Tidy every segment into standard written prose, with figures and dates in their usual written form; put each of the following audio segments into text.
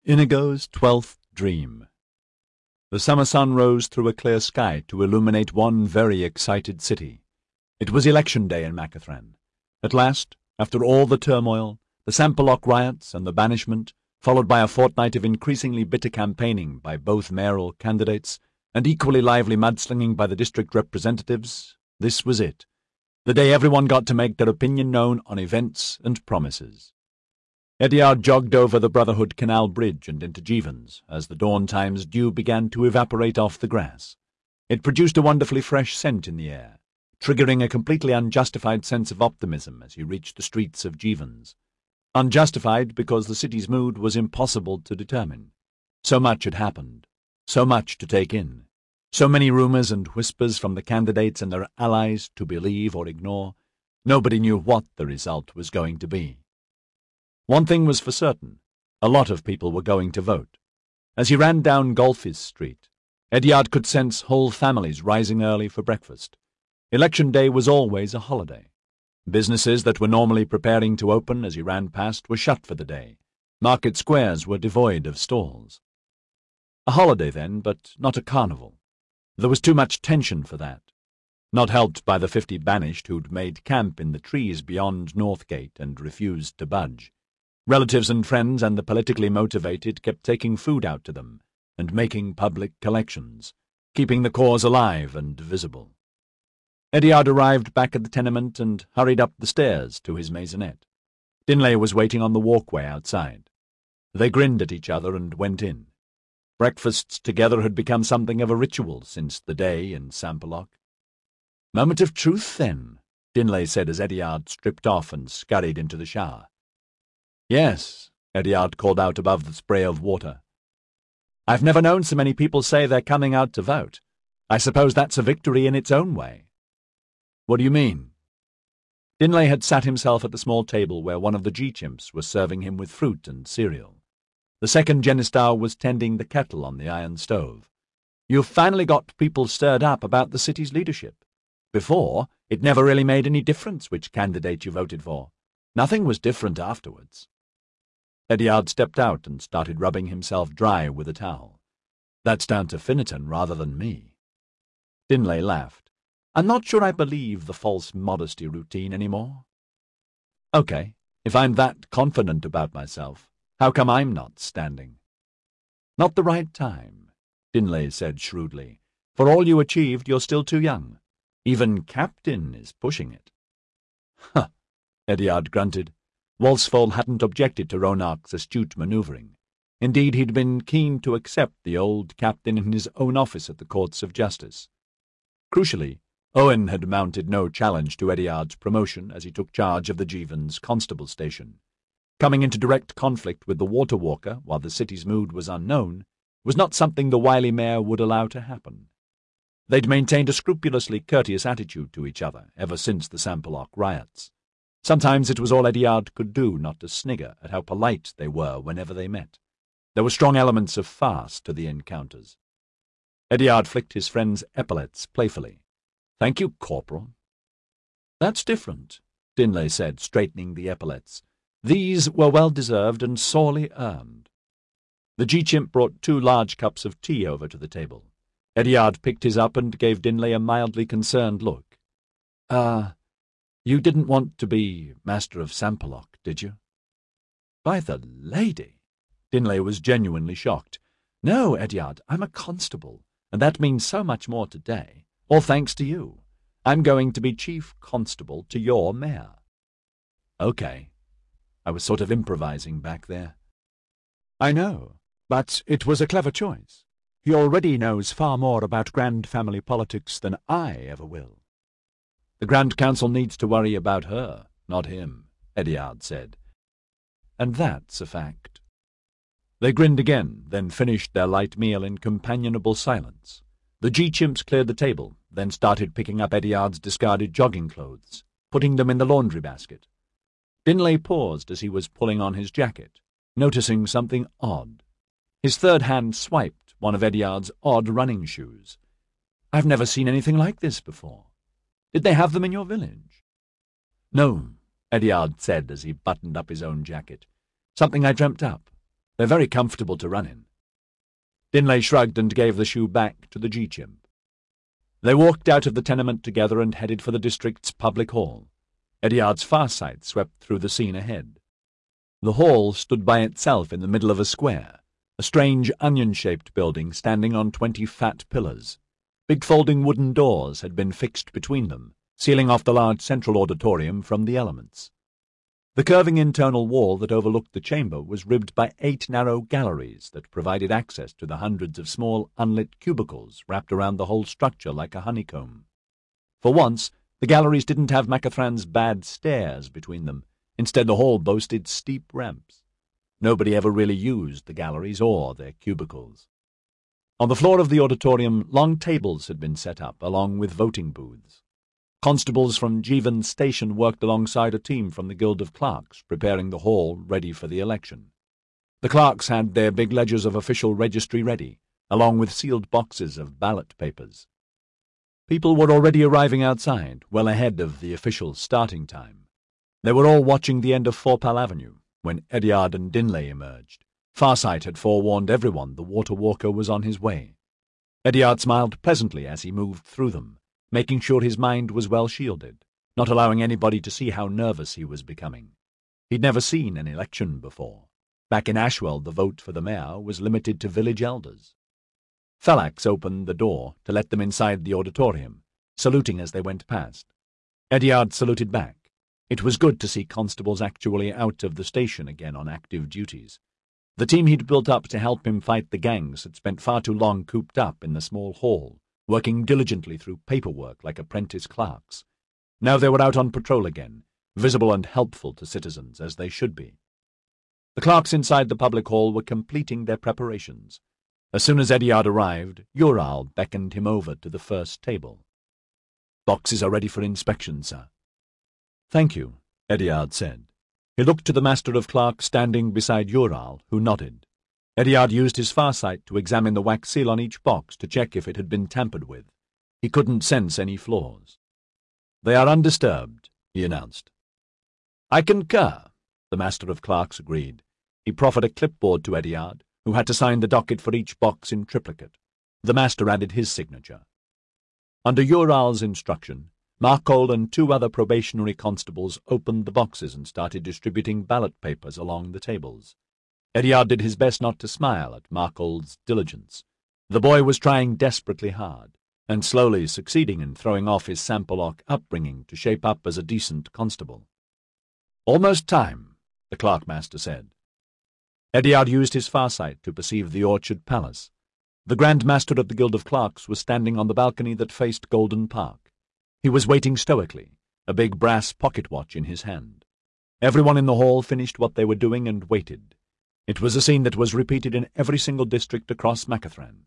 Inigo's 12th Dream. The summer sun rose through a clear sky to illuminate one very excited city. It was election day in Macathran. At last, after all the turmoil, the Sampaloc riots and the banishment, followed by a fortnight of increasingly bitter campaigning by both mayoral candidates and equally lively mudslinging by the district representatives, this was it, the day everyone got to make their opinion known on events and promises. Ediard jogged over the Brotherhood Canal Bridge and into Jevons as the dawn time's dew began to evaporate off the grass. It produced a wonderfully fresh scent in the air, triggering a completely unjustified sense of optimism as he reached the streets of Jevons. Unjustified because the city's mood was impossible to determine. So much had happened, so much to take in, so many rumours and whispers from the candidates and their allies to believe or ignore. Nobody knew what the result was going to be. One thing was for certain, a lot of people were going to vote. As he ran down Golfis Street, Ediard could sense whole families rising early for breakfast. Election day was always a holiday. Businesses that were normally preparing to open as he ran past were shut for the day. Market squares were devoid of stalls. A holiday then, but not a carnival. There was too much tension for that. Not helped by the 50 banished who'd made camp in the trees beyond Northgate and refused to budge. Relatives and friends and the politically motivated kept taking food out to them and making public collections, keeping the cause alive and visible. Ediard arrived back at the tenement and hurried up the stairs to his maisonette. Dinlay was waiting on the walkway outside. They grinned at each other and went in. Breakfasts together had become something of a ritual since the day in Sampaloc. "Moment of truth, then," Dinlay said as Ediard stripped off and scurried into the shower. "Yes," Ediard called out above the spray of water. "I've never known so many people say they're coming out to vote. I suppose that's a victory in its own way." "What do you mean?" Dinlay had sat himself at the small table where one of the G-chimps was serving him with fruit and cereal. The second Genistar was tending the kettle on the iron stove. "You've finally got people stirred up about the city's leadership. Before, it never really made any difference which candidate you voted for. Nothing was different afterwards." Ediard stepped out and started rubbing himself dry with a towel. "That's down to Finneton rather than me." Dinlay laughed. "I'm not sure I believe the false modesty routine anymore." "Okay, if I'm that confident about myself, how come I'm not standing?" "Not the right time," Dinlay said shrewdly. "For all you achieved, you're still too young. Even Captain is pushing it." "Huh," Ediard grunted. Walsfall hadn't objected to Ronarc's astute manoeuvring. Indeed, he'd been keen to accept the old captain in his own office at the Courts of Justice. Crucially, Owen had mounted no challenge to Ediard's promotion as he took charge of the Jevons constable station. Coming into direct conflict with the water walker while the city's mood was unknown was not something the wily mayor would allow to happen. They'd maintained a scrupulously courteous attitude to each other ever since the Sampaloc riots. Sometimes it was all Ediard could do not to snigger at how polite they were whenever they met. There were strong elements of farce to the encounters. Ediard flicked his friend's epaulets playfully. "Thank you, Corporal." "That's different," Dinlay said, straightening the epaulets. "These were well-deserved and sorely earned." The G-chimp brought 2 large cups of tea over to the table. Ediard picked his up and gave Dinlay a mildly concerned look. You didn't want to be Master of Sampaloc, did you?" "By the lady!" Dinlay was genuinely shocked. "No, Ediard, I'm a constable, and that means so much more today, all thanks to you. I'm going to be chief constable to your mayor." "Okay. I was sort of improvising back there." "I know, but it was a clever choice. He already knows far more about grand family politics than I ever will." "The Grand Council needs to worry about her, not him," Ediard said. "And that's a fact." They grinned again, then finished their light meal in companionable silence. The G-chimps cleared the table, then started picking up Ediard's discarded jogging clothes, putting them in the laundry basket. Dinlay paused as he was pulling on his jacket, noticing something odd. His third hand swiped one of Ediard's odd running shoes. "I've never seen anything like this before. Did they have them in your village?" "No," Ediard said as he buttoned up his own jacket. "Something I dreamt up. They're very comfortable to run in." Dinley shrugged and gave the shoe back to the G-Chimp. They walked out of the tenement together and headed for the district's public hall. Eddieard's farsight swept through the scene ahead. The hall stood by itself in the middle of a square, a strange onion-shaped building standing on 20 fat pillars. Big folding wooden doors had been fixed between them, sealing off the large central auditorium from the elements. The curving internal wall that overlooked the chamber was ribbed by 8 narrow galleries that provided access to the hundreds of small, unlit cubicles wrapped around the whole structure like a honeycomb. For once, the galleries didn't have Macathran's bad stairs between them. Instead, the hall boasted steep ramps. Nobody ever really used the galleries or their cubicles. On the floor of the auditorium, long tables had been set up, along with voting booths. Constables from Jeevan Station worked alongside a team from the Guild of Clerks, preparing the hall ready for the election. The clerks had their big ledgers of official registry ready, along with sealed boxes of ballot papers. People were already arriving outside, well ahead of the official starting time. They were all watching the end of Fourpal Avenue when Eddieard and Dinley emerged. Farsight had forewarned everyone the water walker was on his way. Eddieard smiled pleasantly as he moved through them, making sure his mind was well shielded, not allowing anybody to see how nervous he was becoming. He'd never seen an election before. Back in Ashwell, the vote for the mayor was limited to village elders. Phalanx opened the door to let them inside the auditorium, saluting as they went past. Eddieard saluted back. It was good to see constables actually out of the station again on active duties. The team he'd built up to help him fight the gangs had spent far too long cooped up in the small hall, working diligently through paperwork like apprentice clerks. Now they were out on patrol again, visible and helpful to citizens, as they should be. The clerks inside the public hall were completing their preparations. As soon as Eddieard arrived, Ural beckoned him over to the first table. "Boxes are ready for inspection, sir." "Thank you," Eddieard said. He looked to the Master of Clerks standing beside Ural, who nodded. Eddieard used his farsight to examine the wax seal on each box to check if it had been tampered with. He couldn't sense any flaws. "They are undisturbed," he announced. "I concur," the Master of Clerks agreed. He proffered a clipboard to Eddieard, who had to sign the docket for each box in triplicate. The Master added his signature. Under Ural's instruction, Markol and 2 other probationary constables opened the boxes and started distributing ballot papers along the tables. Eddieard did his best not to smile at Markol's diligence. The boy was trying desperately hard, and slowly succeeding in throwing off his Sampaloc upbringing to shape up as a decent constable. "Almost time," the clerk-master said. Eddieard used his farsight to perceive the Orchard Palace. The Grand Master of the Guild of Clerks was standing on the balcony that faced Golden Park. He was waiting stoically, a big brass pocket watch in his hand. Everyone in the hall finished what they were doing and waited. It was a scene that was repeated in every single district across Macathran.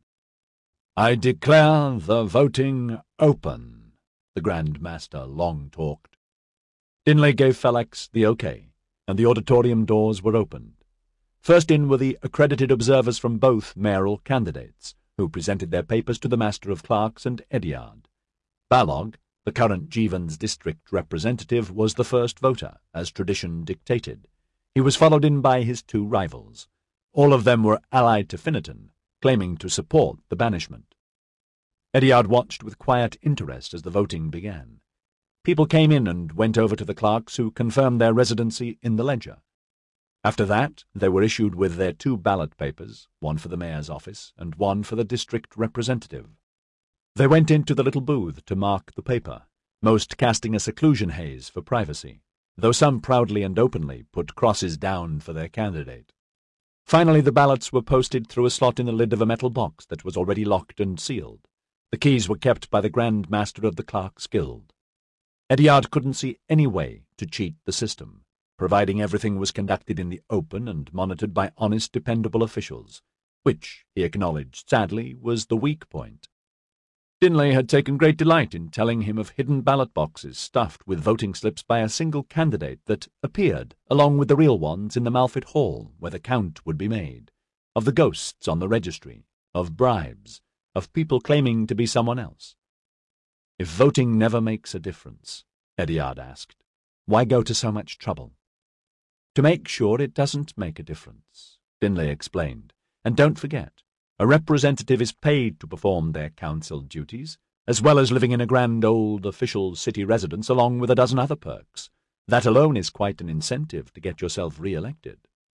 "I declare the voting open," the Grand Master long talked. Dinley gave Phalanx the okay, and the auditorium doors were opened. First in were the accredited observers from both mayoral candidates, who presented their papers to the Master of Clerks and Eddieard. Balog, the current Jeevan's district representative, was the first voter, as tradition dictated. He was followed in by his 2 rivals. All of them were allied to Finneton, claiming to support the banishment. Eddieard watched with quiet interest as the voting began. People came in and went over to the clerks, who confirmed their residency in the ledger. After that, they were issued with their 2 ballot papers, one for the mayor's office and one for the district representative. They went into the little booth to mark the paper, most casting a seclusion haze for privacy, though some proudly and openly put crosses down for their candidate. Finally, the ballots were posted through a slot in the lid of a metal box that was already locked and sealed. The keys were kept by the Grand Master of the Clerks Guild. Eddieard couldn't see any way to cheat the system, providing everything was conducted in the open and monitored by honest, dependable officials, which, he acknowledged sadly, was the weak point. Dinley had taken great delight in telling him of hidden ballot boxes stuffed with voting slips by a single candidate that appeared, along with the real ones, in the Malfit Hall, where the count would be made, of the ghosts on the registry, of bribes, of people claiming to be someone else. "If voting never makes a difference," Eddieard asked, "why go to so much trouble?" "To make sure it doesn't make a difference," Dinley explained. "And don't forget, a representative is paid to perform their council duties, as well as living in a grand old official city residence along with a dozen other perks. That alone is quite an incentive to get yourself re-elected."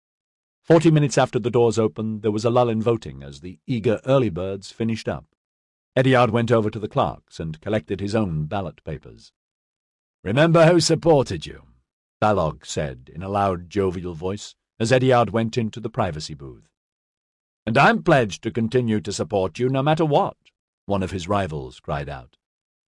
40 minutes after the doors opened, there was a lull in voting as the eager early birds finished up. Edyard went over to the clerks and collected his own ballot papers. "Remember who supported you," Balog said in a loud, jovial voice as Edyard went into the privacy booth. "And I'm pledged to continue to support you no matter what," one of his rivals cried out.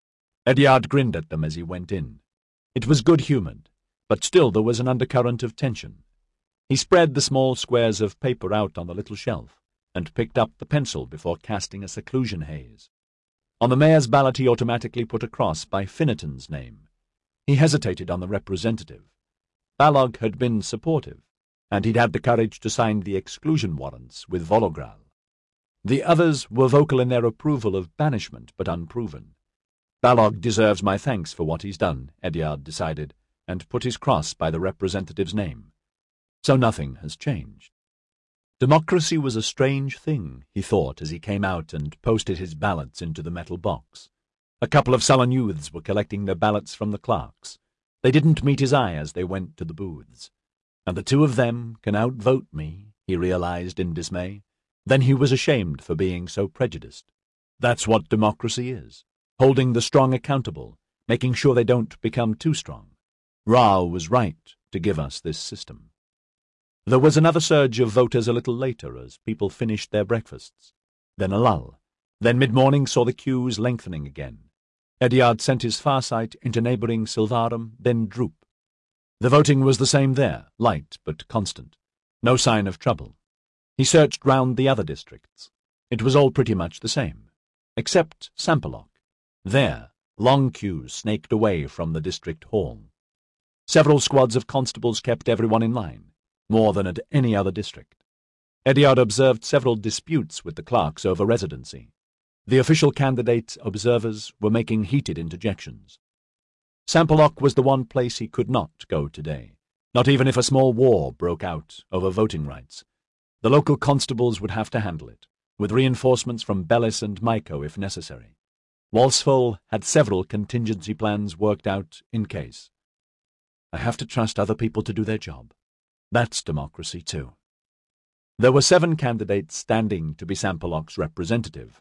Edyard grinned at them as he went in. It was good-humoured, but still there was an undercurrent of tension. He spread the small squares of paper out on the little shelf and picked up the pencil before casting a seclusion haze. On the mayor's ballot he automatically put a cross by Finneton's name. He hesitated on the representative. Balog had been supportive, and he'd had the courage to sign the exclusion warrants with Vologral. The others were vocal in their approval of banishment, but unproven. Balog deserves my thanks for what he's done, Edyard decided, and put his cross by the representative's name. So nothing has changed. Democracy was a strange thing, he thought as he came out and posted his ballots into the metal box. A couple of sullen youths were collecting their ballots from the clerks. They didn't meet his eye as they went to the booths. And the two of them can outvote me, he realized in dismay. Then he was ashamed for being so prejudiced. That's what democracy is, holding the strong accountable, making sure they don't become too strong. Ra was right to give us this system. There was another surge of voters a little later as people finished their breakfasts. Then a lull. Then mid-morning saw the queues lengthening again. Edyard sent his farsight into neighbouring Silvarum, then Droop. The voting was the same there, light but constant. No sign of trouble. He searched round the other districts. It was all pretty much the same, except Sampaloc. There, long queues snaked away from the district hall. Several squads of constables kept everyone in line, more than at any other district. Edyard observed several disputes with the clerks over residency. The official candidate observers were making heated interjections. Sampaloc was the one place he could not go today, not even if a small war broke out over voting rights. The local constables would have to handle it, with reinforcements from Bellis and Myco if necessary. Walsfol had several contingency plans worked out in case. I have to trust other people to do their job. That's democracy, too. There were 7 candidates standing to be Sampaloc's representative,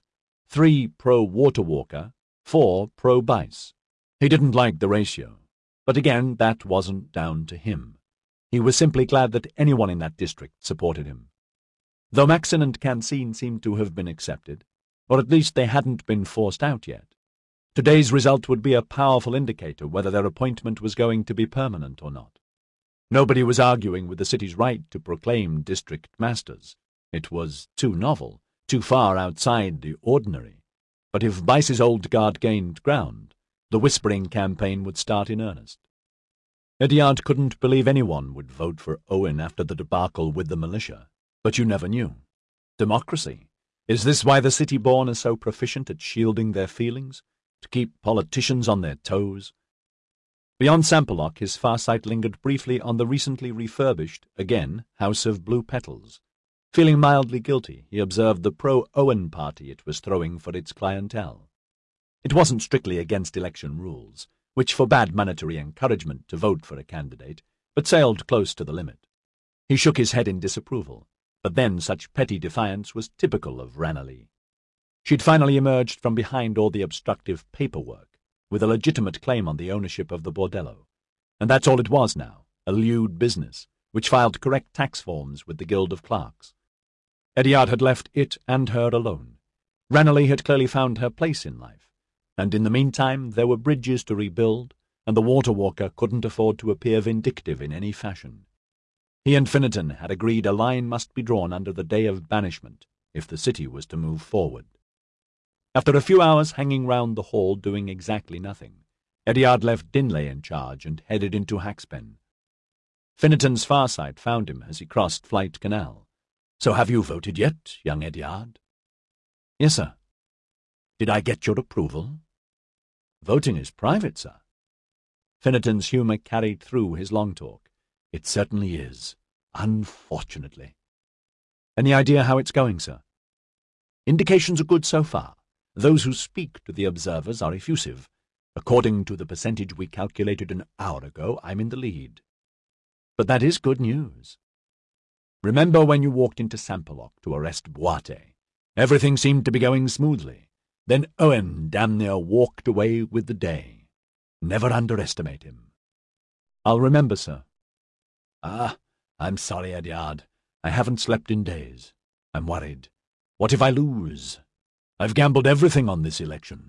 3 pro-Waterwalker, 4 pro-Bice. He didn't like the ratio, but again, that wasn't down to him. He was simply glad that anyone in that district supported him. Though Maxon and Cansine seemed to have been accepted, or at least they hadn't been forced out yet, today's result would be a powerful indicator whether their appointment was going to be permanent or not. Nobody was arguing with the city's right to proclaim district masters. It was too novel, too far outside the ordinary. But if Bice's old guard gained ground, the whispering campaign would start in earnest. Edyard couldn't believe anyone would vote for Owen after the debacle with the militia, but you never knew. Democracy. Is this why the city-born are so proficient at shielding their feelings? To keep politicians on their toes? Beyond Sampaloc, his farsight lingered briefly on the recently refurbished, again, House of Blue Petals. Feeling mildly guilty, he observed the pro-Owen party it was throwing for its clientele. It wasn't strictly against election rules, which forbade monetary encouragement to vote for a candidate, but sailed close to the limit. He shook his head in disapproval, but then such petty defiance was typical of Ranelagh. She'd finally emerged from behind all the obstructive paperwork, with a legitimate claim on the ownership of the bordello. And that's all it was now, a lewd business, which filed correct tax forms with the Guild of Clerks. Edyard had left it and her alone. Ranelagh had clearly found her place in life, and in the meantime there were bridges to rebuild, and the Waterwalker couldn't afford to appear vindictive in any fashion. He and Finneton had agreed a line must be drawn under the day of banishment if the city was to move forward. After a few hours hanging round the hall doing exactly nothing, Edyard left Dinley in charge and headed into Haxpen. Finneton's farsight found him as he crossed Flight Canal. "So have you voted yet, young Edyard?" "Yes, sir." "Did I get your approval?" "Voting is private, sir." Finneton's humour carried through his long talk. "It certainly is, unfortunately." Any idea how it's going, sir? Indications are good so far. Those who speak to the observers are effusive. According to the percentage we calculated an hour ago, I'm in the lead. But that is good news. Remember when you walked into Sampaloc to arrest Boite? Everything seemed to be going smoothly. Then Owen damn near walked away with the day. Never underestimate him. I'll remember, sir. Ah, I'm sorry, Edyard. I haven't slept in days. I'm worried. What if I lose? I've gambled everything on this election.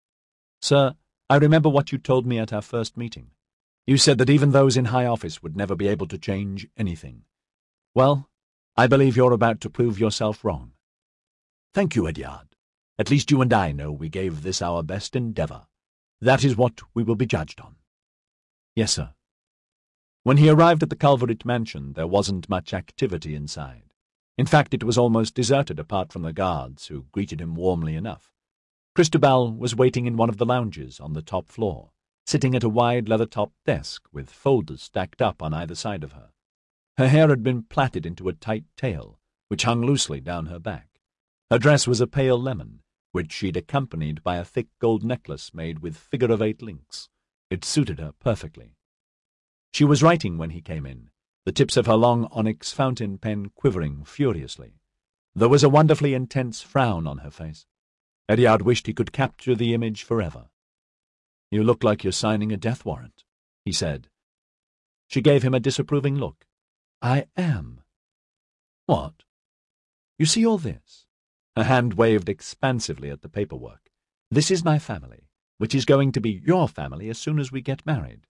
Sir, I remember what you told me at our first meeting. You said that even those in high office would never be able to change anything. Well, I believe you're about to prove yourself wrong. Thank you, Edyard. At least you and I know we gave this our best endeavour. That is what we will be judged on. Yes, sir. When he arrived at the Calverite mansion, there wasn't much activity inside. In fact, it was almost deserted apart from the guards, who greeted him warmly enough. Cristobal was waiting in one of the lounges on the top floor, sitting at a wide leather-topped desk with folders stacked up on either side of her. Her hair had been plaited into a tight tail, which hung loosely down her back. Her dress was a pale lemon, which she'd accompanied by a thick gold necklace made with figure-of-8 links. It suited her perfectly. She was writing when he came in, the tips of her long onyx fountain pen quivering furiously. There was a wonderfully intense frown on her face. Edyard wished he could capture the image forever. "You look like you're signing a death warrant," he said. She gave him a disapproving look. "I am." "What?" "You see all this?" Her hand waved expansively at the paperwork. "This is my family, which is going to be your family as soon as we get married."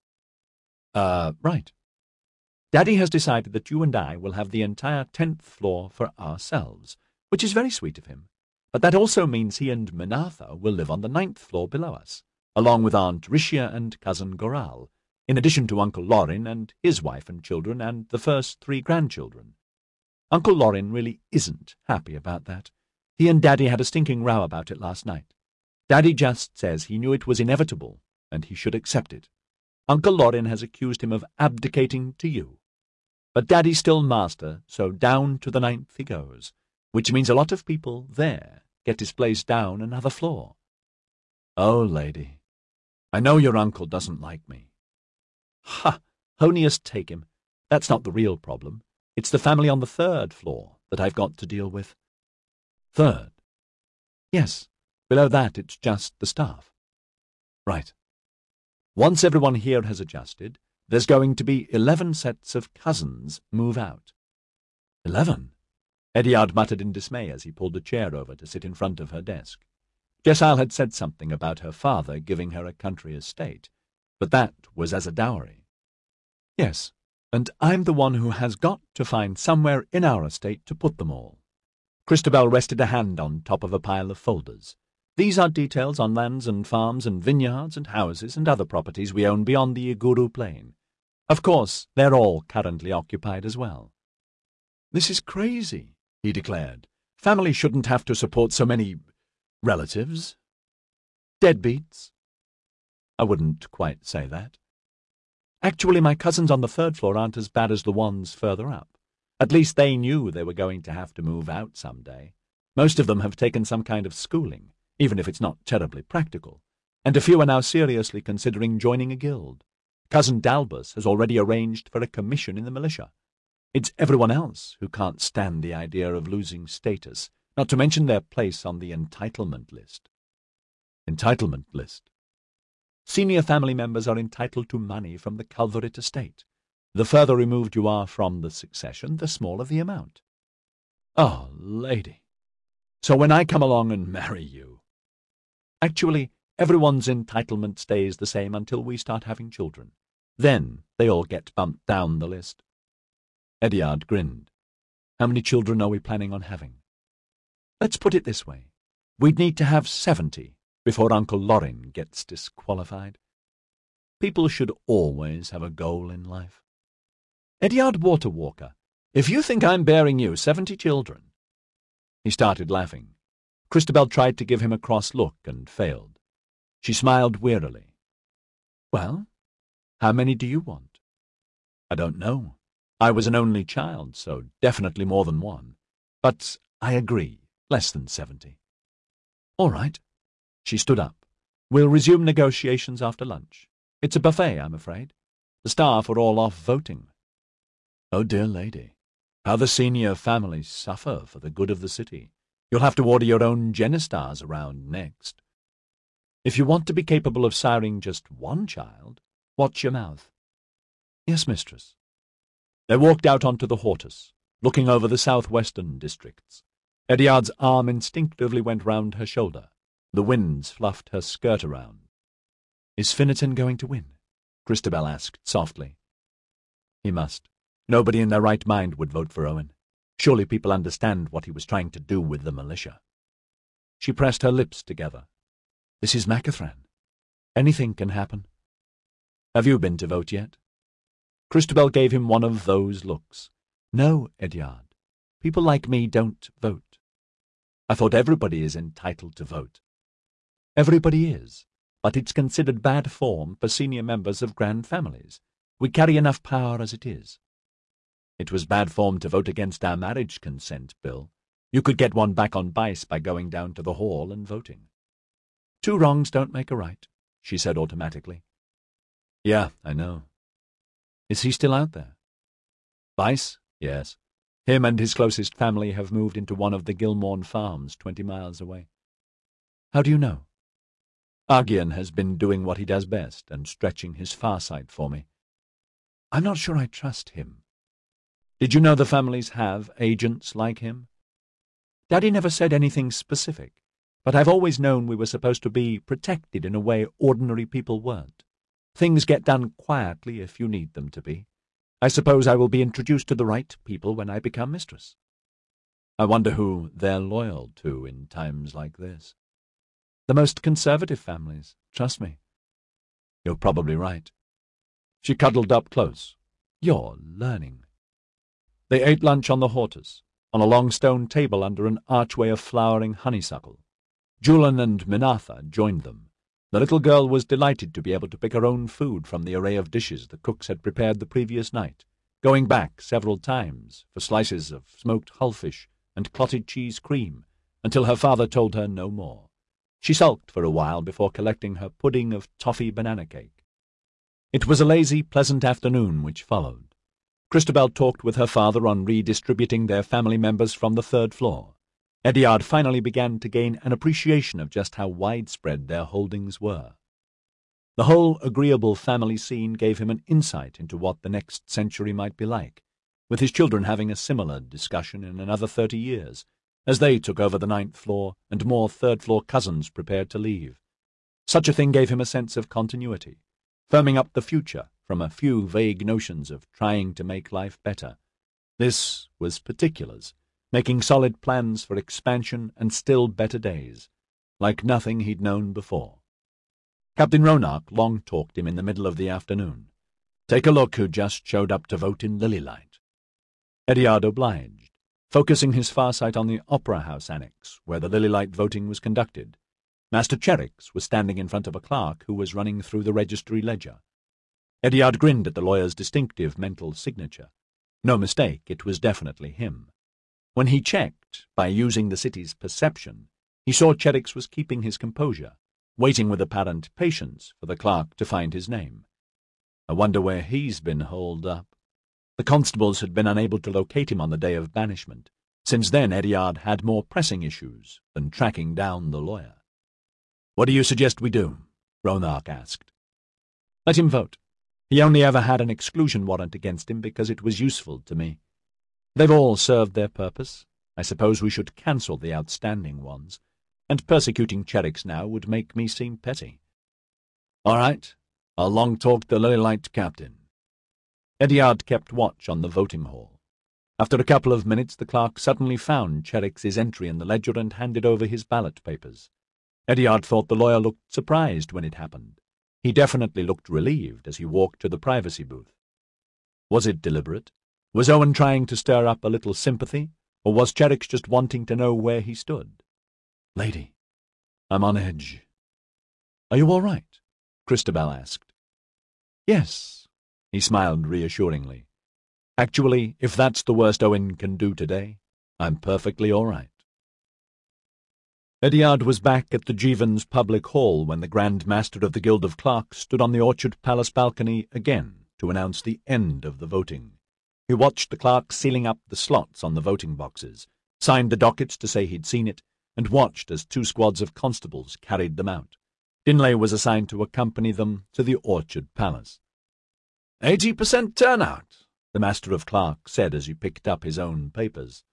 Right. Daddy has decided that you and I will have the entire 10th floor for ourselves, which is very sweet of him. But that also means he and Menatha will live on the 9th floor below us, along with Aunt Ricia and Cousin Goral, in addition to Uncle Lorin and his wife and children and the first 3 grandchildren. Uncle Lorin really isn't happy about that. He and Daddy had a stinking row about it last night. Daddy just says he knew it was inevitable, and he should accept it. Uncle Lorin has accused him of abdicating to you. But Daddy's still master, so down to the 9th he goes, which means a lot of people there get displaced down another floor. Oh, lady, I know your uncle doesn't like me. Ha! Honius take him. That's not the real problem. It's the family on the 3rd floor that I've got to deal with. 3rd? Yes. Below that it's just the staff. Right. Once everyone here has adjusted, there's going to be 11 sets of cousins move out. 11? Edyard muttered in dismay as he pulled a chair over to sit in front of her desk. Jessile had said something about her father giving her a country estate, but that was as a dowry. Yes, and I'm the one who has got to find somewhere in our estate to put them all. Cristobal rested a hand on top of a pile of folders. These are details on lands and farms and vineyards and houses and other properties we own beyond the Iguru Plain. Of course, they're all currently occupied as well. This is crazy, he declared. Family shouldn't have to support so many relatives. Deadbeats? I wouldn't quite say that. Actually, my cousins on the 3rd floor aren't as bad as the ones further up. At least they knew they were going to have to move out someday. Most of them have taken some kind of schooling, even if it's not terribly practical, and a few are now seriously considering joining a guild. Cousin Dalbus has already arranged for a commission in the militia. It's everyone else who can't stand the idea of losing status, not to mention their place on the entitlement list. Entitlement list? Senior family members are entitled to money from the Calverite estate. The further removed you are from the succession, the smaller the amount. Oh, lady. So when I come along and marry you... Actually, everyone's entitlement stays the same until we start having children. Then they all get bumped down the list. Edyard grinned. How many children are we planning on having? Let's put it this way. We'd need to have 70 before Uncle Lorin gets disqualified. People should always have a goal in life. Edyard Waterwalker, if you think I'm bearing you 70 children... He started laughing. Cristobal tried to give him a cross look and failed. She smiled wearily. Well, how many do you want? I don't know. I was an only child, so definitely more than one. But I agree, less than 70. All right. She stood up. We'll resume negotiations after lunch. It's a buffet, I'm afraid. The staff are all off voting. Oh, dear lady, how the senior families suffer for the good of the city. You'll have to order your own Genistars around next. If you want to be capable of siring just one child, watch your mouth. Yes, mistress. They walked out onto the Hortus, looking over the southwestern districts. Ediard's arm instinctively went round her shoulder. The winds fluffed her skirt around. Is Finneton going to win? Christabel asked softly. He must. Nobody in their right mind would vote for Owen. Surely people understand what he was trying to do with the militia. She pressed her lips together. This is Macathran. Anything can happen. Have you been to vote yet? Christabel gave him one of those looks. No, Ediard. People like me don't vote. I thought everybody is entitled to vote. Everybody is, but it's considered bad form for senior members of grand families. We carry enough power as it is. It was bad form to vote against our marriage consent bill. You could get one back on Bice by going down to the hall and voting. 2 wrongs don't make a right, she said automatically. Yeah, I know. Is he still out there? Bice? Yes. Him and his closest family have moved into one of the Gilmorn farms 20 miles away. How do you know? Argian has been doing what he does best and stretching his farsight for me. I'm not sure I trust him. Did you know the families have agents like him? Daddy never said anything specific, but I've always known we were supposed to be protected in a way ordinary people weren't. Things get done quietly if you need them to be. I suppose I will be introduced to the right people when I become mistress. I wonder who they're loyal to in times like this. The most conservative families, trust me. You're probably right. She cuddled up close. You're learning. They ate lunch on the Hortus, on a long stone table under an archway of flowering honeysuckle. Julian and Minatha joined them. The little girl was delighted to be able to pick her own food from the array of dishes the cooks had prepared the previous night, going back several times for slices of smoked hullfish and clotted cheese cream, until her father told her no more. She sulked for a while before collecting her pudding of toffee banana cake. It was a lazy, pleasant afternoon which followed. Christabel talked with her father on redistributing their family members from the 3rd floor. Ediard finally began to gain an appreciation of just how widespread their holdings were. The whole agreeable family scene gave him an insight into what the next century might be like, with his children having a similar discussion in another 30 years, as they took over the 9th floor and more 3rd-floor cousins prepared to leave. Such a thing gave him a sense of continuity, firming up the future from a few vague notions of trying to make life better. This was particulars, making solid plans for expansion and still better days, like nothing he'd known before. Captain Roanoke long-talked him in the middle of the afternoon. Take a look who just showed up to vote in Lililight. Ediard obliged, focusing his farsight on the Opera House Annex, where the Lililight voting was conducted. Master Cherrix was standing in front of a clerk who was running through the registry ledger. Ediard grinned at the lawyer's distinctive mental signature. No mistake, it was definitely him. When he checked, by using the city's perception, he saw Cherrix was keeping his composure, waiting with apparent patience for the clerk to find his name. I wonder where he's been holed up. The constables had been unable to locate him on the day of banishment. Since then, Ediard had more pressing issues than tracking down the lawyer. What do you suggest we do? Roanoke asked. Let him vote. He only ever had an exclusion warrant against him because it was useful to me. They've all served their purpose. I suppose we should cancel the outstanding ones, and persecuting Cherrix now would make me seem petty. All right, I'll long-talk the Lililight captain. Ediard kept watch on the voting hall. After a couple of minutes, the clerk suddenly found Cherrix's entry in the ledger and handed over his ballot papers. Ediard thought the lawyer looked surprised when it happened. He definitely looked relieved as he walked to the privacy booth. Was it deliberate? Was Owen trying to stir up a little sympathy, or was Cherrix just wanting to know where he stood? Lady, I'm on edge. Are you all right? Christabel asked. Yes, he smiled reassuringly. Actually, if that's the worst Owen can do today, I'm perfectly all right. Eddie was back at the Jeevons Public Hall when the Grand Master of the Guild of Clerks stood on the Orchard Palace balcony again to announce the end of the voting. He watched the clerks sealing up the slots on the voting boxes, signed the dockets to say he'd seen it, and watched as 2 squads of constables carried them out. Dinlay was assigned to accompany them to the Orchard Palace. 80% turnout, the Master of Clerks said as he picked up his own papers.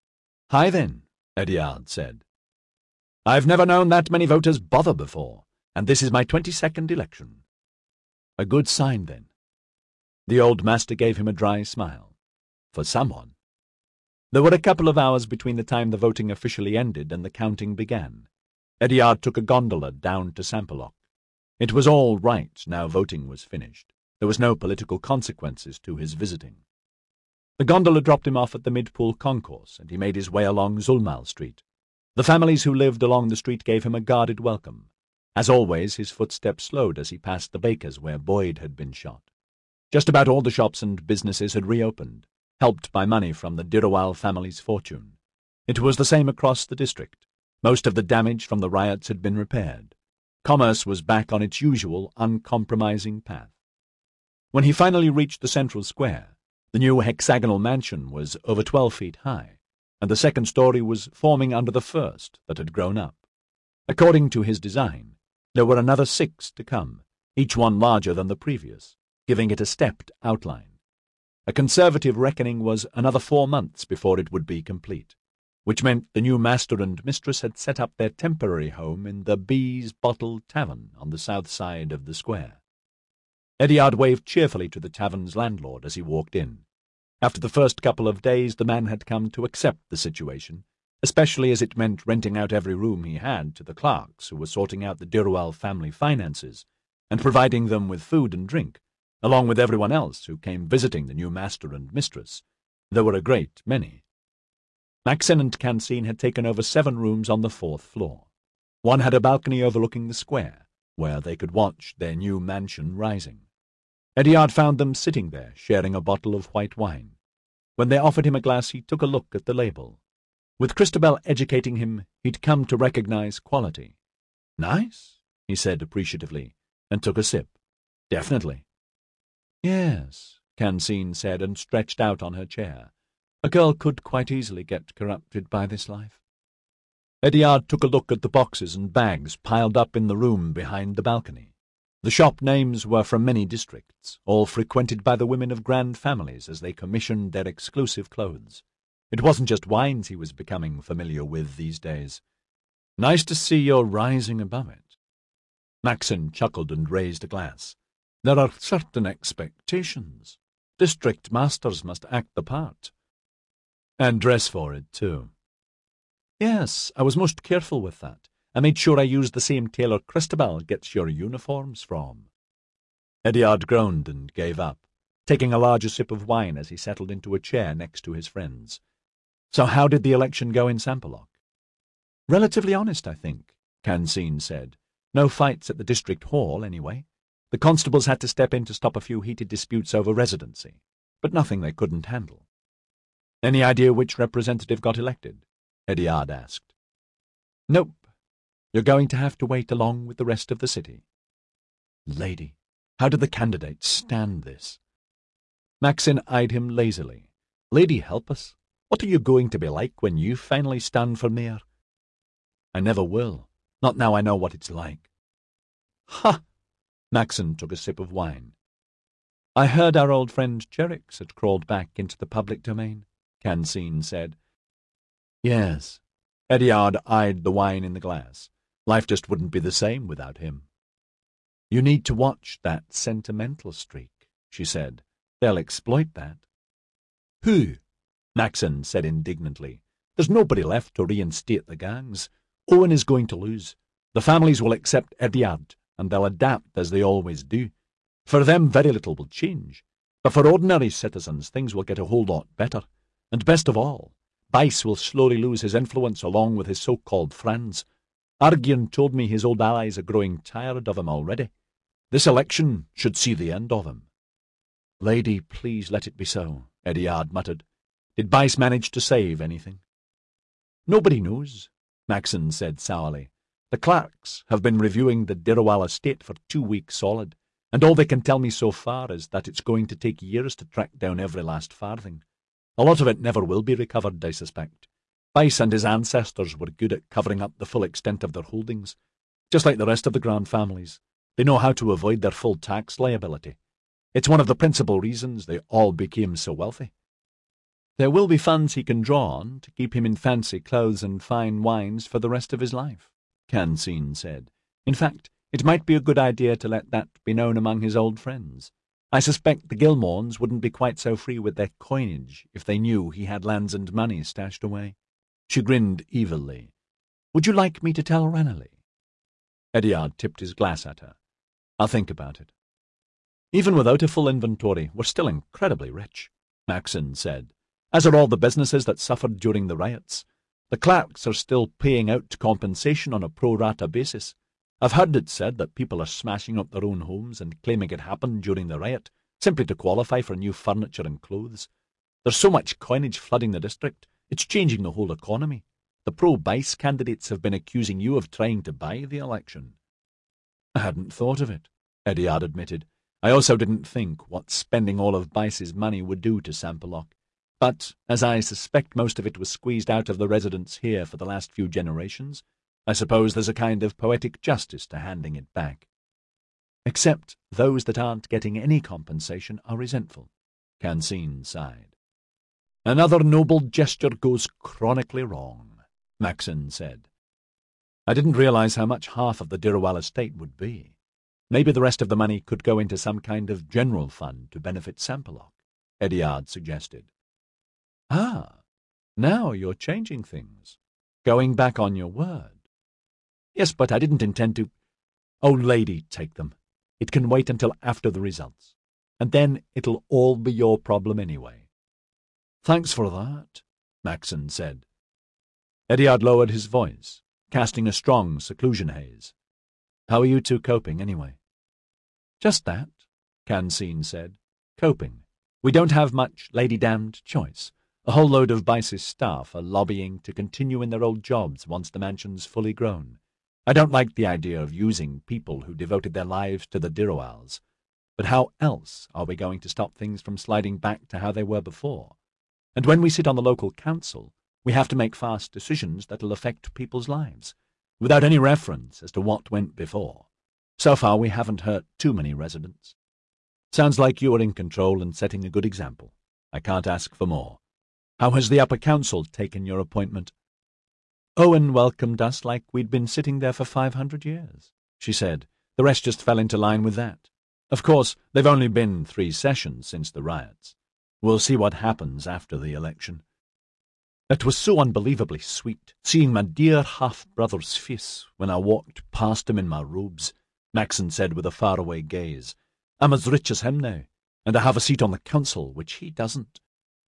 Hi then, Eddie said. I've never known that many voters bother before, and this is my 22nd election. A good sign, then. The old master gave him a dry smile. For someone. There were a couple of hours between the time the voting officially ended and the counting began. Eddie took a gondola down to Sampaloc. It was all right now voting was finished. There was no political consequences to his visiting. The gondola dropped him off at the Midpool Concourse, and he made his way along Zulmal Street. The families who lived along the street gave him a guarded welcome. As always, his footsteps slowed as he passed the baker's where Boyd had been shot. Just about all the shops and businesses had reopened, helped by money from the Dirawal family's fortune. It was the same across the district. Most of the damage from the riots had been repaired. Commerce was back on its usual, uncompromising path. When he finally reached the central square, the new hexagonal mansion was over 12 feet high, and the second story was forming under the first that had grown up. According to his design, there were another 6 to come, each one larger than the previous, giving it a stepped outline. A conservative reckoning was another 4 months before it would be complete, which meant the new master and mistress had set up their temporary home in the Bee's Bottle Tavern on the south side of the square. Eddie waved cheerfully to the tavern's landlord as he walked in. After the first couple of days, the man had come to accept the situation, especially as it meant renting out every room he had to the clerks who were sorting out the Dirawal family finances and providing them with food and drink, along with everyone else who came visiting the new master and mistress. There were a great many. Maxen and Kansin had taken over 7 rooms on the 4th floor. One had a balcony overlooking the square, where they could watch their new mansion rising. Eddie found them sitting there, sharing a bottle of white wine. When they offered him a glass, he took a look at the label. With Christabel educating him, he'd come to recognize quality. Nice, he said appreciatively, and took a sip. Definitely. Yes, Kansin said, and stretched out on her chair. A girl could quite easily get corrupted by this life. Eddie took a look at the boxes and bags piled up in the room behind the balcony. The shop names were from many districts, all frequented by the women of grand families as they commissioned their exclusive clothes. It wasn't just wines he was becoming familiar with these days. Nice to see you're rising above it. Maxen chuckled and raised a glass. There are certain expectations. District masters must act the part. And dress for it, too. Yes, I was most careful with that. I made sure I used the same tailor Christabel gets your uniforms from. Eddie groaned and gave up, taking a larger sip of wine as he settled into a chair next to his friends. So how did the election go in Sampaloc? Relatively honest, I think, Kansin said. No fights at the district hall, anyway. The constables had to step in to stop a few heated disputes over residency, but nothing they couldn't handle. Any idea which representative got elected? Eddie asked. Nope. You're going to have to wait along with the rest of the city. Lady, how did the candidates stand this? Maxen eyed him lazily. Lady, help us. What are you going to be like when you finally stand for mayor? I never will. Not now I know what it's like. Ha! Maxen took a sip of wine. I heard our old friend Cherix had crawled back into the public domain, Kansin said. Yes. Eddie eyed the wine in the glass. Life just wouldn't be the same without him. You need to watch that sentimental streak, she said. They'll exploit that. Who? Maxen said indignantly. There's nobody left to reinstate the gangs. Owen is going to lose. The families will accept Eddie, and they'll adapt as they always do. For them, very little will change. But for ordinary citizens, things will get a whole lot better. And best of all, Bice will slowly lose his influence along with his so-called friends. Argyn told me his old allies are growing tired of him already. This election should see the end of him. Lady, please let it be so, Eddie muttered. Did Bice manage to save anything? Nobody knows, Maxon said sourly. The clerks have been reviewing the Dirwal estate for 2 weeks solid, and all they can tell me so far is that it's going to take years to track down every last farthing. A lot of it never will be recovered, I suspect. Bice and his ancestors were good at covering up the full extent of their holdings. Just like the rest of the Grand families, they know how to avoid their full tax liability. It's one of the principal reasons they all became so wealthy. There will be funds he can draw on to keep him in fancy clothes and fine wines for the rest of his life, Kanzine said. In fact, it might be a good idea to let that be known among his old friends. I suspect the Gilmorns wouldn't be quite so free with their coinage if they knew he had lands and money stashed away. She grinned evilly. Would you like me to tell Ranelagh? Eddard tipped his glass at her. I'll think about it. Even without a full inventory, we're still incredibly rich, Maxon said, as are all the businesses that suffered during the riots. The clerks are still paying out compensation on a pro rata basis. I've heard it said that people are smashing up their own homes and claiming it happened during the riot, simply to qualify for new furniture and clothes. There's so much coinage flooding the district, it's changing the whole economy. The pro-Bice candidates have been accusing you of trying to buy the election. I hadn't thought of it, Eddard admitted. I also didn't think what spending all of Bice's money would do to Sampaloc. But, as I suspect most of it was squeezed out of the residents here for the last few generations, I suppose there's a kind of poetic justice to handing it back. Except those that aren't getting any compensation are resentful, Kanzine sighed. Another noble gesture goes chronically wrong, Maxon said. I didn't realize how much half of the Dirwal estate would be. Maybe the rest of the money could go into some kind of general fund to benefit Sampaloc, Eddard suggested. Ah, now you're changing things. Going back on your word. Yes, but I didn't intend to. Old lady, take them. It can wait until after the results. And then it'll all be your problem anyway. Thanks for that, Maxon said. Eddard lowered his voice, casting a strong seclusion haze. How are you two coping, anyway? Just that, Kanzine said. Coping. We don't have much lady-damned choice. A whole load of Bice's staff are lobbying to continue in their old jobs once the mansion's fully grown. I don't like the idea of using people who devoted their lives to the Dirwals. But how else are we going to stop things from sliding back to how they were before? And when we sit on the local council, we have to make fast decisions that'll affect people's lives, without any reference as to what went before. So far we haven't hurt too many residents. Sounds like you are in control and setting a good example. I can't ask for more. How has the upper council taken your appointment? Owen welcomed us like we'd been sitting there for 500 years, she said. The rest just fell into line with that. Of course, they've only been 3 sessions since the riots. We'll see what happens after the election. It was so unbelievably sweet, seeing my dear half-brother's face when I walked past him in my robes, Maxon said with a faraway gaze. I'm as rich as him now, and I have a seat on the council, which he doesn't.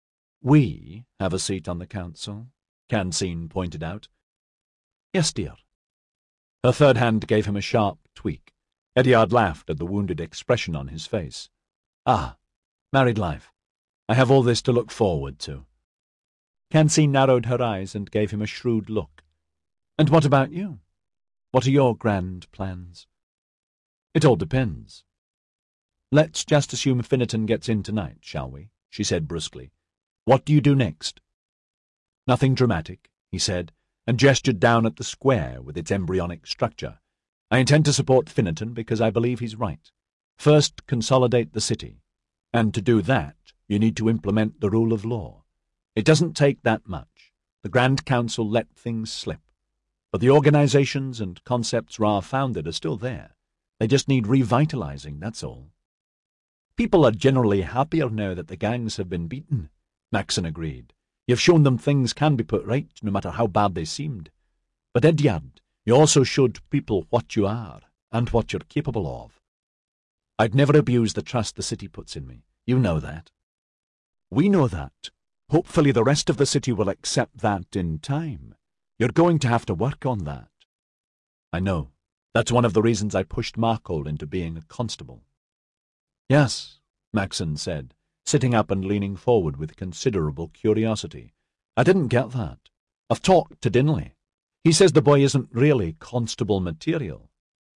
We have a seat on the council, Kanzine pointed out. Yes, dear. Her third hand gave him a sharp tweak. Eddard laughed at the wounded expression on his face. Ah, married life. I have all this to look forward to. Kanzine narrowed her eyes and gave him a shrewd look. And what about you? What are your grand plans? It all depends. Let's just assume Finneton gets in tonight, shall we? She said brusquely. What do you do next? Nothing dramatic, he said, and gestured down at the square with its embryonic structure. I intend to support Finneton because I believe he's right. First, consolidate the city. And to do that, you need to implement the rule of law. It doesn't take that much. The Grand Council let things slip. But the organizations and concepts Ra founded are still there. They just need revitalizing, that's all. People are generally happier now that the gangs have been beaten, Maxon agreed. You've shown them things can be put right, no matter how bad they seemed. But Eddard, you also showed people what you are, and what you're capable of. I'd never abuse the trust the city puts in me. You know that. We know that. Hopefully the rest of the city will accept that in time. You're going to have to work on that. I know. That's one of the reasons I pushed Markhold into being a constable. Yes, Maxon said, sitting up and leaning forward with considerable curiosity. I didn't get that. I've talked to Dinley. He says the boy isn't really constable material.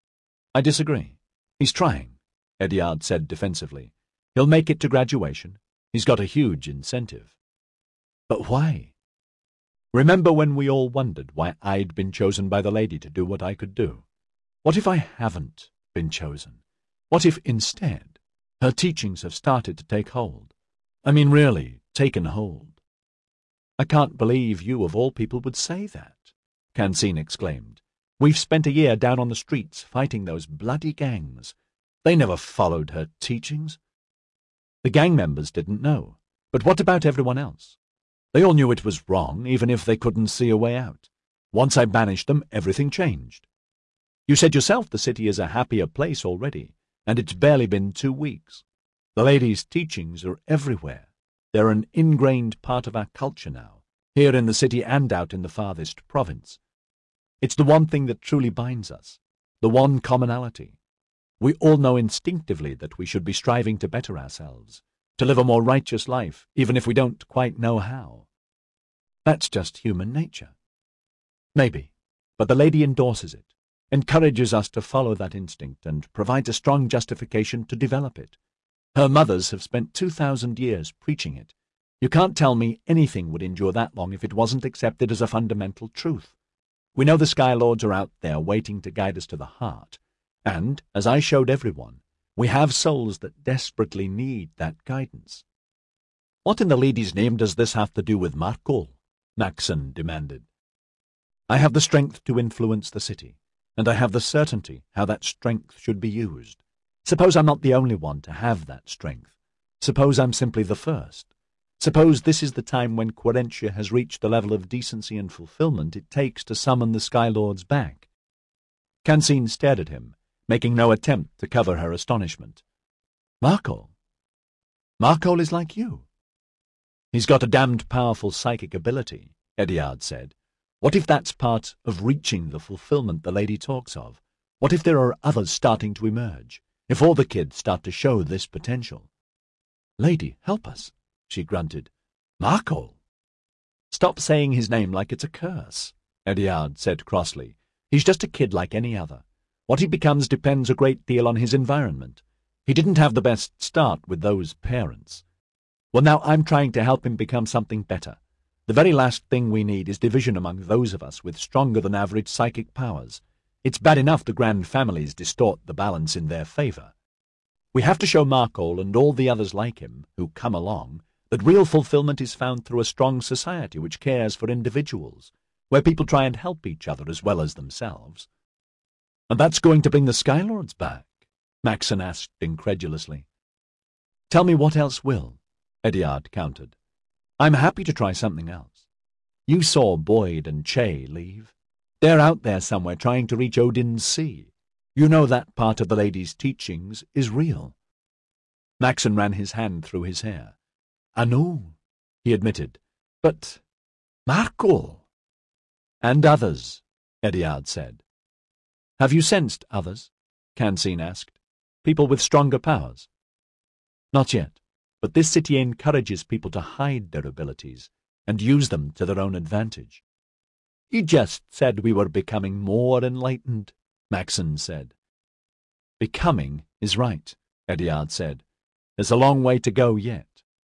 I disagree. He's trying, Ediard said defensively. He'll make it to graduation. He's got a huge incentive. But why? Remember when we all wondered why I'd been chosen by the lady to do what I could do? What if I haven't been chosen? What if, instead, her teachings have started to take hold? I mean, really, taken hold. I can't believe you, of all people, would say that, Kanzine exclaimed. We've spent a year down on the streets fighting those bloody gangs. They never followed her teachings. The gang members didn't know. But what about everyone else? They all knew it was wrong, even if they couldn't see a way out. Once I banished them, everything changed. You said yourself the city is a happier place already, and it's barely been 2 weeks. The lady's teachings are everywhere. They're an ingrained part of our culture now, here in the city and out in the farthest province. It's the one thing that truly binds us, the one commonality. We all know instinctively that we should be striving to better ourselves, to live a more righteous life, even if we don't quite know how. That's just human nature. Maybe, but the lady endorses it, encourages us to follow that instinct, and provides a strong justification to develop it. Her mothers have spent 2,000 years preaching it. You can't tell me anything would endure that long if it wasn't accepted as a fundamental truth. We know the Sky Lords are out there waiting to guide us to the heart, and, as I showed everyone, we have souls that desperately need that guidance. What in the lady's name does this have to do with Markol? Maxon demanded. I have the strength to influence the city, and I have the certainty how that strength should be used. Suppose I'm not the only one to have that strength. Suppose I'm simply the first. Suppose this is the time when Quarentia has reached the level of decency and fulfillment it takes to summon the Sky Lords back. Kanzine stared at him, making no attempt to cover her astonishment. Markol? Markol is like you. He's got a damned powerful psychic ability, Ediard said. What if that's part of reaching the fulfillment the lady talks of? What if there are others starting to emerge? If all the kids start to show this potential? Lady, help us, she grunted. Markol? Stop saying his name like it's a curse, Ediard said crossly. He's just a kid like any other. What he becomes depends a great deal on his environment. He didn't have the best start with those parents. Well, now I'm trying to help him become something better. The very last thing we need is division among those of us with stronger-than-average psychic powers. It's bad enough the grand families distort the balance in their favor. We have to show Markol and all the others like him, who come along, that real fulfillment is found through a strong society which cares for individuals, where people try and help each other as well as themselves. And that's going to bring the Sky Lords back? Maxon asked incredulously. Tell me what else will, Ediard countered. I'm happy to try something else. You saw Boyd and Che leave. They're out there somewhere trying to reach Odin's Sea. You know that part of the lady's teachings is real. Maxon ran his hand through his hair. I know, he admitted, but Markol. And others, Ediard said. Have you sensed others? Kanzine asked. People with stronger powers? Not yet, but this city encourages people to hide their abilities and use them to their own advantage. You just said we were becoming more enlightened, Maxon said. Becoming is right, Ediard said. There's a long way to go yet.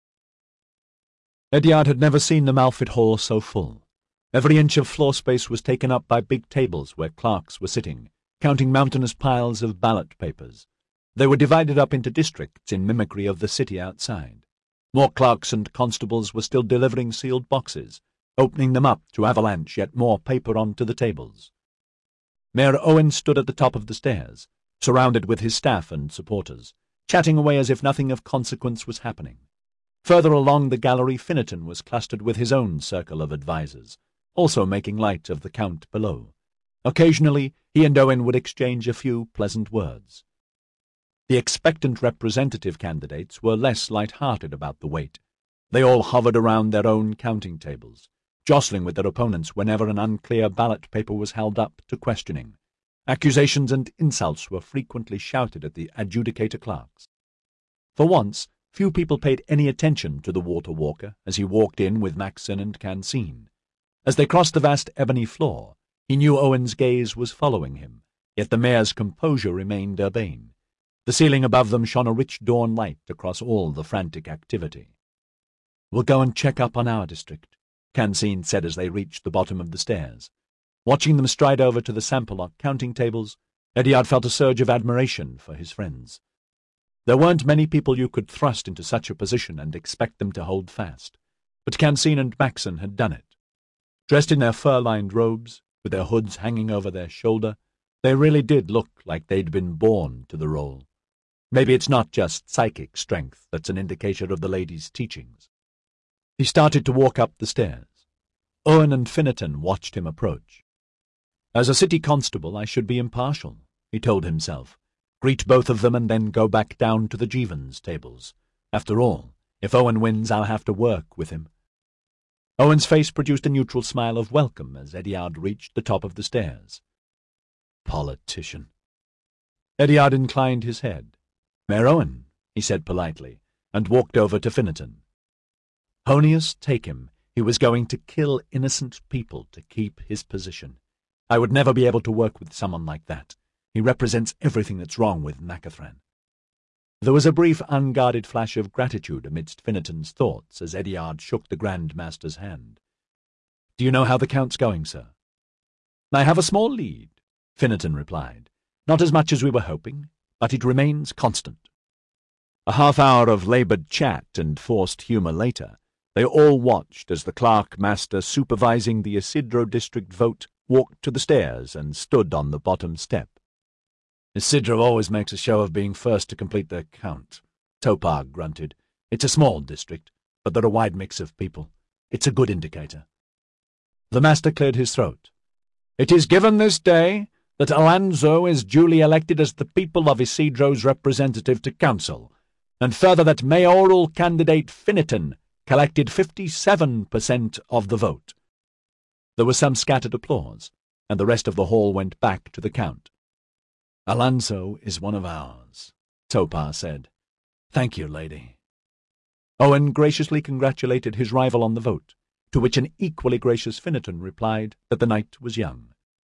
Ediard had never seen the Malfit Hall so full. Every inch of floor space was taken up by big tables where clerks were sitting, counting mountainous piles of ballot papers. They were divided up into districts in mimicry of the city outside. More clerks and constables were still delivering sealed boxes, opening them up to avalanche yet more paper onto the tables. Mayor Owen stood at the top of the stairs, surrounded with his staff and supporters, chatting away as if nothing of consequence was happening. Further along the gallery, Finneton was clustered with his own circle of advisers, also making light of the Count below. Occasionally, he and Owen would exchange a few pleasant words. The expectant representative candidates were less light-hearted about the wait. They all hovered around their own counting tables, jostling with their opponents whenever an unclear ballot paper was held up to questioning. Accusations and insults were frequently shouted at the adjudicator clerks. For once, few people paid any attention to the water walker as he walked in with Maxon and Kanzine. As they crossed the vast ebony floor, he knew Owen's gaze was following him, yet the mare's composure remained urbane. The ceiling above them shone a rich dawn light across all the frantic activity. "We'll go and check up on our district," Kanzine said as they reached the bottom of the stairs. Watching them stride over to the Sampaloc counting tables, Ediard felt a surge of admiration for his friends. There weren't many people you could thrust into such a position and expect them to hold fast, but Kanzine and Maxon had done it. Dressed in their fur-lined robes, with their hoods hanging over their shoulder, they really did look like they'd been born to the role. Maybe it's not just psychic strength that's an indicator of the lady's teachings. He started to walk up the stairs. Owen and Finneton watched him approach. As a city constable, I should be impartial, he told himself. Greet both of them and then go back down to the Jevons tables. After all, if Owen wins, I'll have to work with him. Owen's face produced a neutral smile of welcome as Ediard reached the top of the stairs. Politician. Ediard inclined his head. Mayor Owen, he said politely, and walked over to Finneton. Honius, take him. He was going to kill innocent people to keep his position. I would never be able to work with someone like that. He represents everything that's wrong with Macathran. There was a brief, unguarded flash of gratitude amidst Finneton's thoughts as Ediard shook the Grand Master's hand. Do you know how the Count's going, sir? I have a small lead, Finneton replied. Not as much as we were hoping, but it remains constant. A half-hour of laboured chat and forced humour later, they all watched as the Clerk Master supervising the Isidro district vote walked to the stairs and stood on the bottom step. Isidro always makes a show of being first to complete their count, Topar grunted. It's a small district, but they're a wide mix of people. It's a good indicator. The Master cleared his throat. It is given this day that Alonso is duly elected as the people of Isidro's representative to council, and further that mayoral candidate Finneton collected 57% of the vote. There was some scattered applause, and the rest of the hall went back to the count. Alonso is one of ours, Topar said. Thank you, lady. Owen graciously congratulated his rival on the vote, to which an equally gracious Finneton replied that the night was young.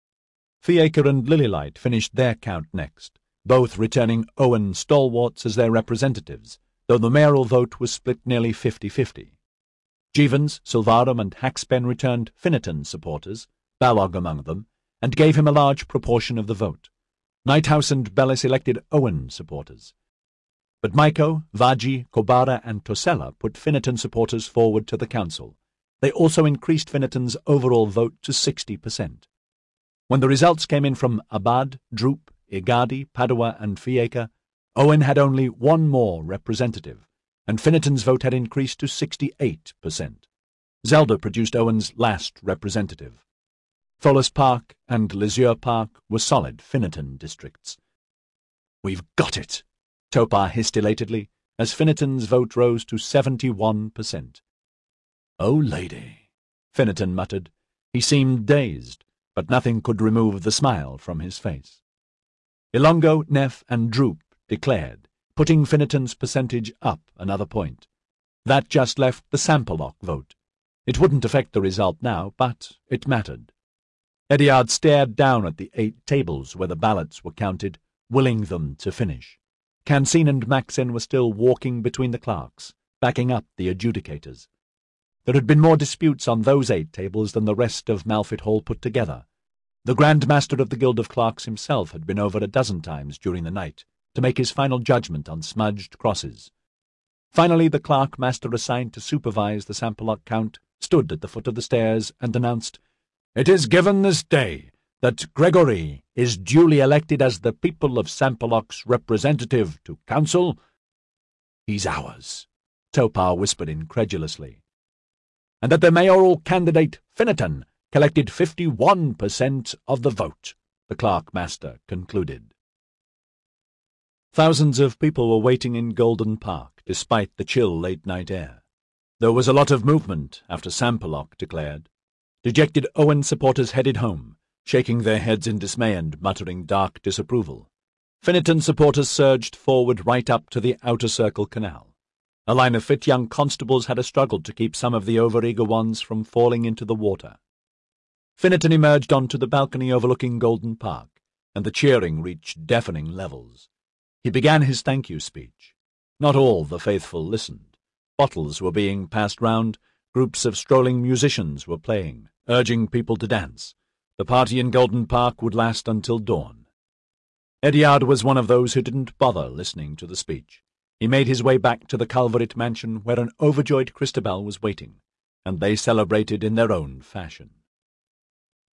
Fiacre and Lilylite finished their count next, both returning Owen stalwarts as their representatives, though the mayoral vote was split nearly 50-50. Jevons, Silvarum, and Haxpen returned Finneton supporters, Balog among them, and gave him a large proportion of the vote. Nighthouse and Bellis elected Owen supporters. But Maiko, Vaji, Kobara, and Tosella put Finneton supporters forward to the council. They also increased Finneton's overall vote to 60%. When the results came in from Abad, Droop, Igadi, Padua, and Fiacre, Owen had only one more representative, and Finneton's vote had increased to 68%. Zelda produced Owen's last representative. Follis Park and Lisieux Park were solid Finneton districts. We've got it, Topar hissed elatedly, as Finneton's vote rose to 71%. Oh, lady, Finneton muttered. He seemed dazed, but nothing could remove the smile from his face. Ilongo, Neff, and Droop declared, putting Finneton's percentage up another point. That just left the Sampaloc vote. It wouldn't affect the result now, but it mattered. Ediard stared down at the 8 tables where the ballots were counted, willing them to finish. Kanzine and Maxen were still walking between the clerks, backing up the adjudicators. There had been more disputes on those 8 tables than the rest of Malfit Hall put together. The Grand Master of the Guild of Clerks himself had been over a dozen times during the night to make his final judgment on smudged crosses. Finally, the Clerk Master assigned to supervise the Sampaloc count stood at the foot of the stairs and announced, It is given this day that Gregory is duly elected as the people of Sampaloc's representative to council. He's ours, Topar whispered incredulously. And that the mayoral candidate Finneton collected 51% of the vote, the Clerk Master concluded. Thousands of people were waiting in Golden Park, despite the chill late-night air. There was a lot of movement after Sampaloc declared. Dejected Owen supporters headed home, shaking their heads in dismay and muttering dark disapproval. Finneton supporters surged forward right up to the outer circle canal. A line of fit young constables had struggled to keep some of the overeager ones from falling into the water. Finneton emerged onto the balcony overlooking Golden Park, and the cheering reached deafening levels. He began his thank-you speech. Not all the faithful listened. Bottles were being passed round, groups of strolling musicians were playing, urging people to dance. The party in Golden Park would last until dawn. Eddard was one of those who didn't bother listening to the speech. He made his way back to the Calverett mansion where an overjoyed Christabel was waiting, and they celebrated in their own fashion.